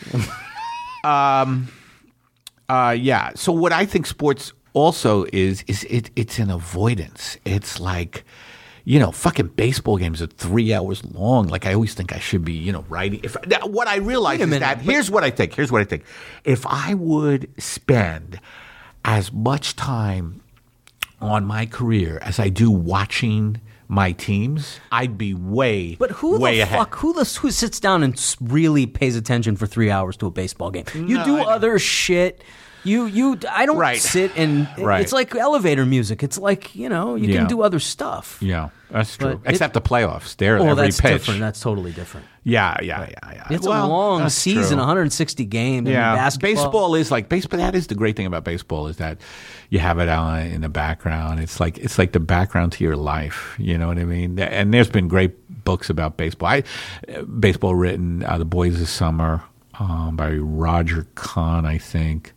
yeah. So what I think sports also is it's an avoidance. It's like, you know, fucking baseball games are 3 hours long. Like I always think I should be, you know, writing. What I realize is that here's what I think. If I would spend as much time on my career as I do watching my teams, I'd be way ahead. Who sits down and really pays attention for 3 hours to a baseball game? You do other shit. I don't sit and it's like elevator music. It's like, you know, you can do other stuff. Yeah, that's true. Except the playoffs. They're every that's pitch. Different. That's totally different. Yeah. It's a long season, 160 games. Yeah, basketball. Baseball is like baseball. That is the great thing about baseball is that you have it on in the background. It's like the background to your life. You know what I mean? And there's been great books about baseball. Baseball written, The Boys of Summer, by Roger Kahn, I think.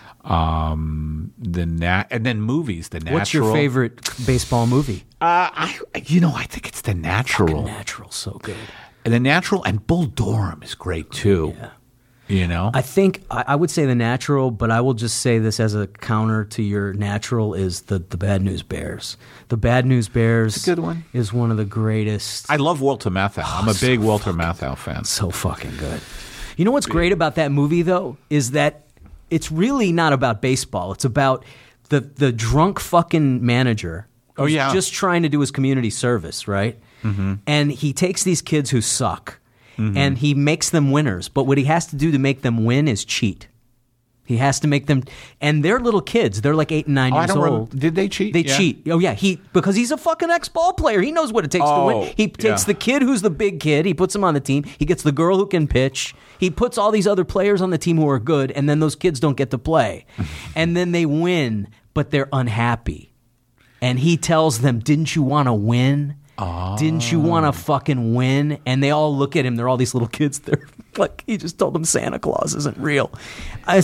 And then movies. The Natural. What's your favorite baseball movie? I think it's The Natural. Fucking Natural, so good. And The Natural and Bull Durham is great too. Yeah. You know, I think I would say The Natural, but I will just say this as a counter to your Natural is the Bad News Bears. The Bad News Bears, it's a good one. Is one of the greatest. I love Walter Matthau. I'm a big Walter Matthau fan. So fucking good. You know what's great about that movie though is that it's really not about baseball. It's about the drunk fucking manager who's just trying to do his community service, right? Mm-hmm. And he takes these kids who suck and he makes them winners. But what he has to do to make them win is cheat. He has to make them, and they're little kids. They're like 8 and 9 years old. Did they cheat? They cheat. Oh yeah, because he's a fucking ex-ball player. He knows what it takes to win. He takes the kid who's the big kid. He puts him on the team. He gets the girl who can pitch. He puts all these other players on the team who are good, and then those kids don't get to play, and then they win, but they're unhappy. And he tells them, "Didn't you want to win? Didn't you want to fucking win?" And they all look at him. They're all these little kids. They're like, he just told them Santa Claus isn't real. I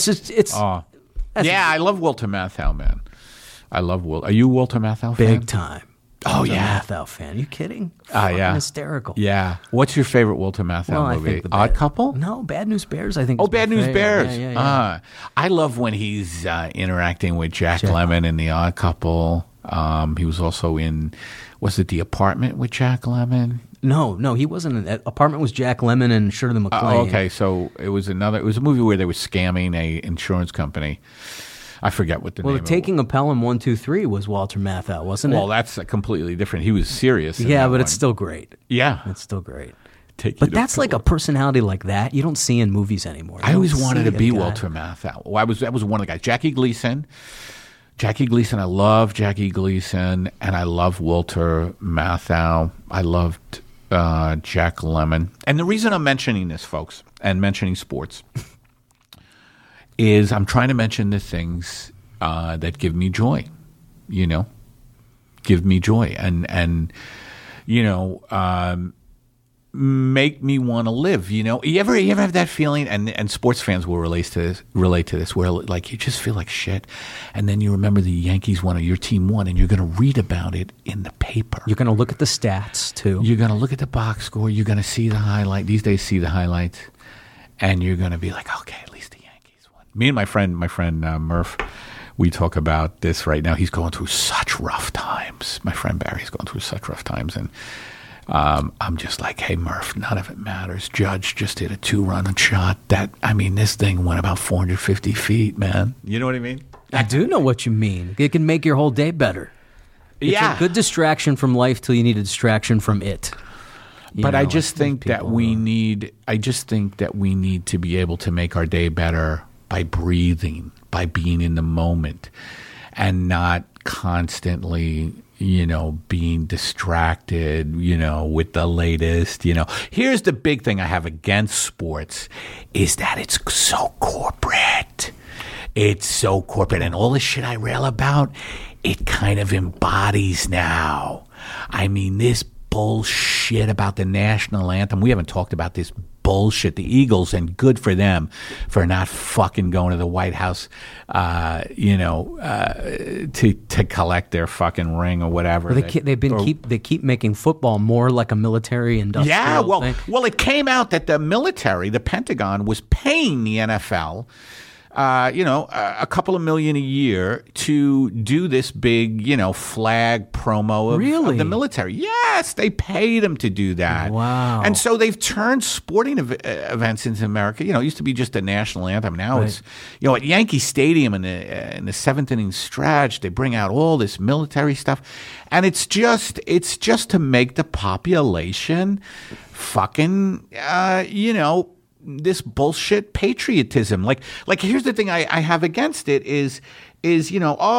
love Walter Matthau, man. I love Walter. Are you a Walter Matthau fan? Big time. Oh, yeah. Matthau fan. Are you kidding? Yeah. Hysterical. Yeah. What's your favorite Walter Matthau movie? Odd Couple? No, Bad News Bears, I think. Bad News Bears. Yeah. I love when he's interacting with Jack Lemmon in The Odd Couple. He was also in, was it The Apartment with Jack Lemmon? No, he wasn't. That Apartment was Jack Lemmon and Shirley MacLaine. Okay, so it was a movie where they were scamming a insurance company. I forget what the name of it was. Taking of Pelham 1, 2, 3 was Walter Matthau, wasn't it? Well, that's completely different. He was serious. Yeah, but it's still great. Yeah. It's still great. But that's like a personality like that you don't see in movies anymore. I always wanted to be Walter Matthau. That was one of the guys. Jackie Gleason, I love Jackie Gleason, and I love Walter Matthau. I loved Jack Lemmon. And the reason I'm mentioning this, folks, and mentioning sports, is I'm trying to mention the things that give me joy, give me joy and make me want to live. You ever have that feeling? And sports fans will relate to this, where like you just feel like shit, and then you remember the Yankees won or your team won, and you're going to read about it in the paper. You're going to look at the stats too. You're going to look at the box score. You're going to see the highlight. These days, see the highlights, and you're going to be like, okay, at least the Yankees won. Me and my friend Murph, we talk about this right now. He's going through such rough times. My friend Barry's going through such rough times, and I'm just like, hey, Murph, none of it matters. Judge just hit a 2-run shot. This thing went about 450 feet, man. You know what I mean? I do know what you mean. It can make your whole day better. It's a good distraction from life till you need a distraction from it. But I just think that we need to be able to make our day better by breathing, by being in the moment, and not constantly, being distracted, with the latest, Here's the big thing I have against sports is that it's so corporate. It's so corporate. And all the shit I rail about, it kind of embodies now. I mean, this bullshit about the national anthem. We haven't talked about this bullshit. The Eagles, and good for them for not fucking going to the White House, to collect their fucking ring or whatever. They keep making football more like a military industrial thing. Well, it came out that the military, the Pentagon, was paying the NFL. A couple of million a year to do this big, flag promo of the military. Yes, they paid them to do that. Wow. And so they've turned sporting events into America. It used to be just a national anthem. Now it's, at Yankee Stadium in the seventh inning stretch, they bring out all this military stuff. And it's just to make the population fucking, this bullshit patriotism. Like here's the thing I have against it is let's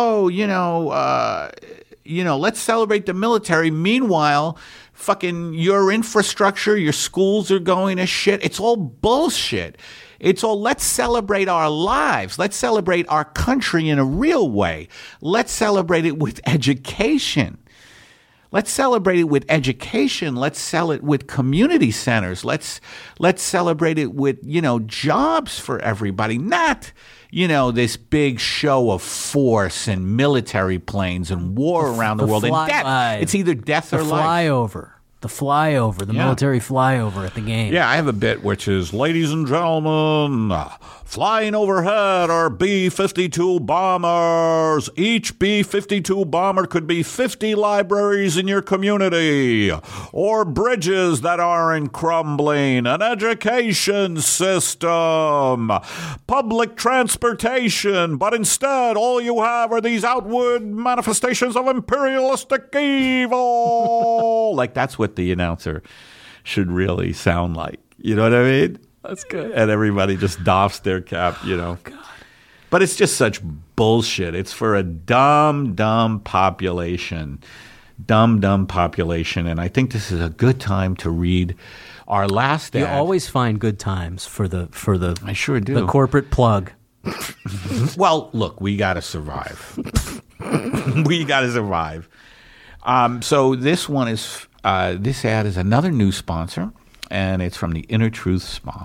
celebrate the military. Meanwhile, fucking your infrastructure, your schools are going to shit. It's all bullshit. It's all, let's celebrate our lives. Let's celebrate our country in a real way. Let's celebrate it with education. Let's celebrate it with education. Let's sell it with community centers. Let's celebrate it with, jobs for everybody. Not, this big show of force and military planes and war around the world. And death. It's either death or life. The military flyover at the game. Yeah, I have a bit which is, ladies and gentlemen, flying overhead are B-52 bombers. Each B-52 bomber could be 50 libraries in your community, or bridges that aren't crumbling, an education system, public transportation, but instead all you have are these outward manifestations of imperialistic evil. Like, that's what the announcer should really sound like. You know what I mean? That's good. And everybody just doffs their cap, God. But it's just such bullshit. It's for a dumb population. Dumb population. And I think this is a good time to read our last ad. You always find good times for the I sure do. The corporate plug. Well, look, we got to survive. We got to survive. So this one is this ad is another new sponsor, and it's from the Inner Truth Spa.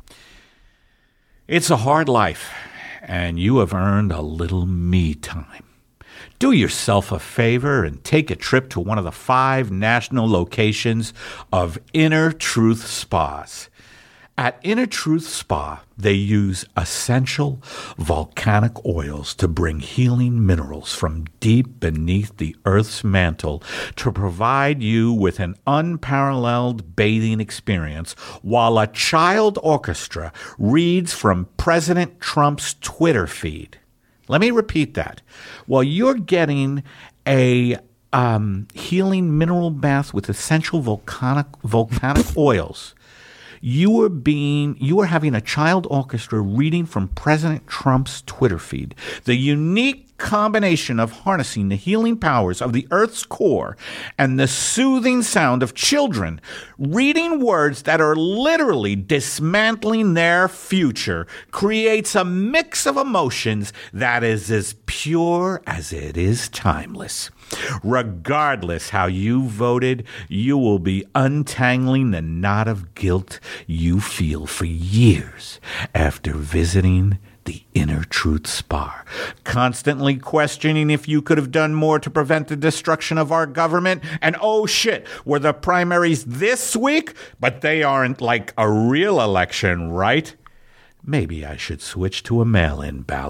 It's a hard life, and you have earned a little me time. Do yourself a favor and take a trip to one of the 5 national locations of Inner Truth Spas. At Inner Truth Spa, they use essential volcanic oils to bring healing minerals from deep beneath the Earth's mantle to provide you with an unparalleled bathing experience while a child orchestra reads from President Trump's Twitter feed. Let me repeat that. While you're getting a healing mineral bath with essential volcanic oils, you are having a child orchestra reading from President Trump's Twitter feed. The unique combination of harnessing the healing powers of the Earth's core and the soothing sound of children reading words that are literally dismantling their future creates a mix of emotions that is as pure as it is timeless. Regardless how you voted, you will be untangling the knot of guilt you feel for years after visiting the Inner Truth Spa, constantly questioning if you could have done more to prevent the destruction of our government. And oh shit, were the primaries this week? But they aren't like a real election, right? Maybe I should switch to a mail-in ballot.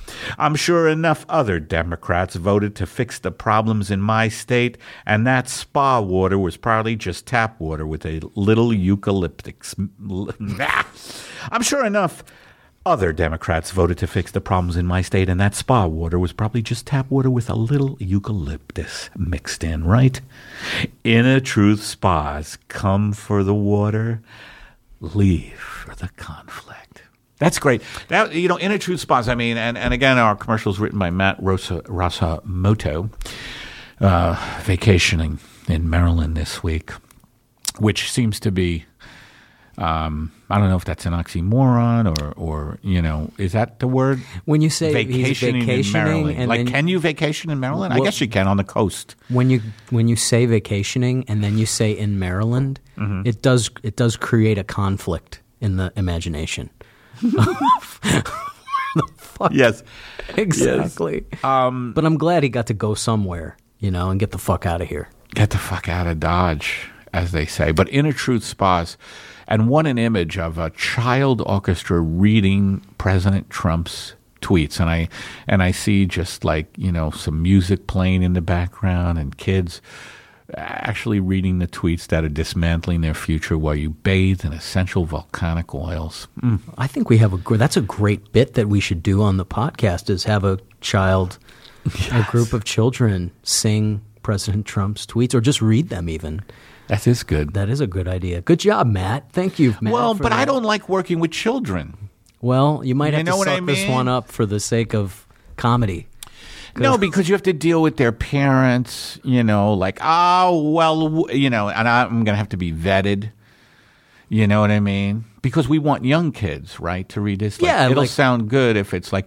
I'm sure enough other Democrats voted to fix the problems in my state, and that spa water was probably just tap water with a little eucalyptus. I'm sure enough other Democrats voted to fix the problems in my state, and that spa water was probably just tap water with a little eucalyptus mixed in, right? Inner Truth Spas, come for the water, leave for the conflict. That's great. That, Inner Truth Spas, and again, our commercial is written by Matt Rosamoto, vacationing in Maryland this week, which seems to be, I don't know if that's an oxymoron or is that the word? When you say vacationing in Maryland, and then, can you vacation in Maryland? I guess you can on the coast. When you say vacationing and then you say in Maryland, it does create a conflict in the imagination. The fuck? Yes, exactly. Yes. But I'm glad he got to go somewhere, and get the fuck out of here. Get the fuck out of Dodge, as they say. But Inner Truth Spas, and what an image of a child orchestra reading President Trump's tweets, and I see just some music playing in the background and kids actually reading the tweets that are dismantling their future while you bathe in essential volcanic oils. I think we have that's a great bit that we should do on the podcast, is have a group of children sing President Trump's tweets, or just read them even. That is good. That is a good idea. Good job, Matt. Thank you, Matt. Well, but I don't like working with children. Well, you might have to suck this one up for the sake of comedy. No, because you have to deal with their parents, and I'm going to have to be vetted. You know what I mean? Because we want young kids, right, to read this. It'll sound good if it's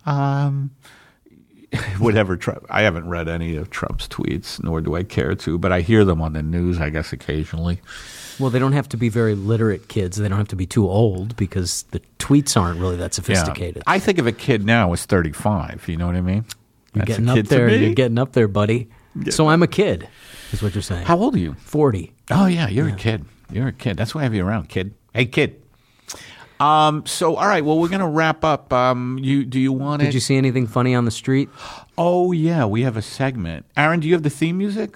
whatever Trump. I haven't read any of Trump's tweets, nor do I care to, but I hear them on the news, I guess, occasionally. Well, they don't have to be very literate kids. They don't have to be too old, because the tweets aren't really that sophisticated. Yeah. I think of a kid now as 35. You know what I mean? You're getting up there. You're getting up there, buddy. So I'm a kid, is what you're saying. How old are you? 40. Oh, yeah, you're a kid. You're a kid. That's why I have you around, kid. Hey, kid. So, all right, well, we're going to wrap up. Do you want Did you see anything funny on the street? Oh, yeah, we have a segment. Aaron, do you have the theme music?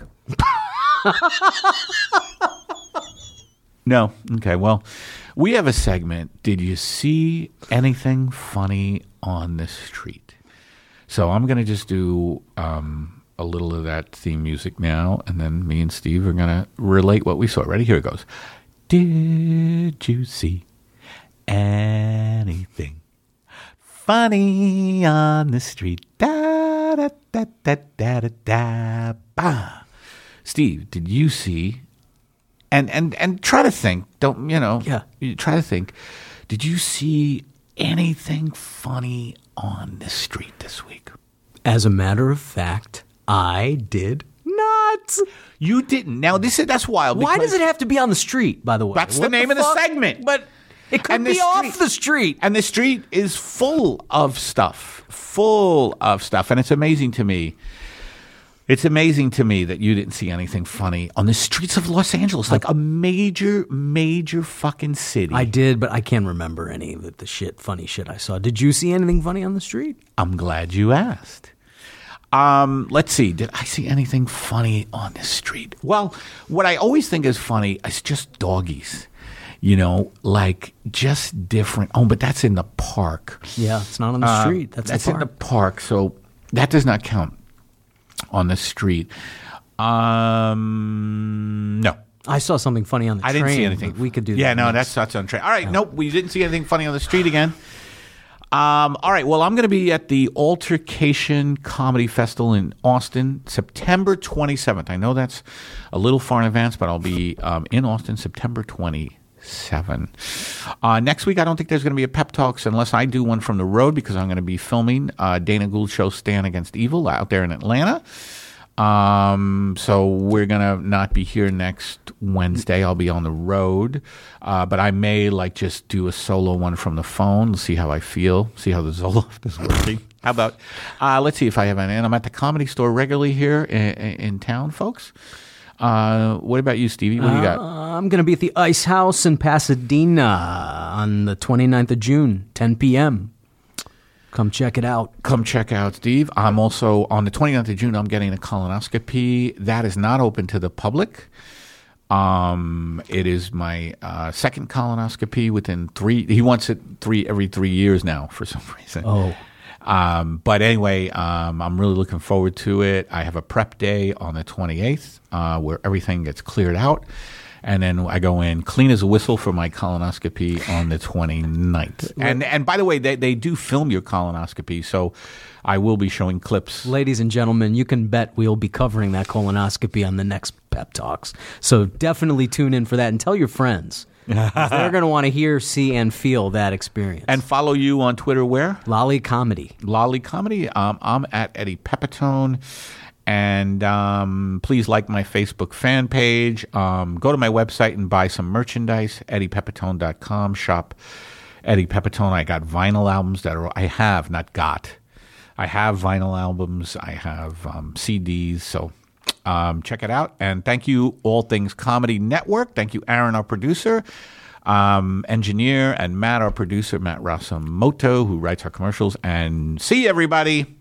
No? Okay, well, we have a segment. Did you see anything funny on the street? So I'm going to just do a little of that theme music now, and then me and Steve are going to relate what we saw. Ready? Here it goes. Did you see anything funny on the street? Da, da, da, da, da, da, da, ba. Steve, did you see? And try to think. Don't You try to think. Did you see anything funny on the street this week? As a matter of fact, I did not. You didn't. Now that's wild. Why does it have to be on the street, by the way? That's the name of the segment. But it could be off the street. And the street is full of stuff. And it's amazing to me. It's amazing to me that you didn't see anything funny on the streets of Los Angeles, like a major, major fucking city. I did, but I can't remember any of the funny shit I saw. Did you see anything funny on the street? I'm glad you asked. Let's see. Did I see anything funny on the street? Well, what I always think is funny is just doggies. Just different. Oh, but that's in the park. Yeah, it's not on the street. That's in the park, so that does not count on the street. No. I saw something funny on the train. I didn't see anything. We could do that. Yeah, no, that's on train. All right, nope, we didn't see anything funny on the street again. All right, well, I'm going to be at the Altercation Comedy Festival in Austin, September 27th. I know that's a little far in advance, but I'll be in Austin September 27th. Next week, I don't think there's going to be a Pep Talks unless I do one from the road, because I'm going to be filming Dana Gould's show Stand Against Evil out there in Atlanta. So we're going to not be here next Wednesday. I'll be on the road. But I may just do a solo one from the phone, see how I feel, see how the Zoloft is working. How about, let's see if I have any. And I'm at the Comedy Store regularly here in town, folks. What about you, Stevie? What do you got? I'm going to be at the Ice House in Pasadena on the 29th of June, 10 p.m. Come check it out. Come check out Steve. I'm also on the 29th of June. I'm getting a colonoscopy that is not open to the public. It is my second colonoscopy within 3. He wants it every 3 years now for some reason. Oh. But anyway, I'm really looking forward to it. I have a prep day on the 28th where everything gets cleared out. And then I go in clean as a whistle for my colonoscopy on the 29th. And by the way, they do film your colonoscopy, so I will be showing clips. Ladies and gentlemen, you can bet we'll be covering that colonoscopy on the next Pep Talks. So definitely tune in for that and tell your friends. They're going to want to hear, see, and feel that experience. And follow you on Twitter where? Lolly Comedy. Lolly Comedy. I'm at Eddie Pepitone. And please like my Facebook fan page. Go to my website and buy some merchandise, eddiepepitone.com. Shop Eddie Pepitone. I got vinyl albums I have vinyl albums. I have CDs. So check it out. And thank you, All Things Comedy Network. Thank you, Aaron, our producer, engineer, and Matt, our producer, Matt Rasamoto, who writes our commercials. And see you, everybody.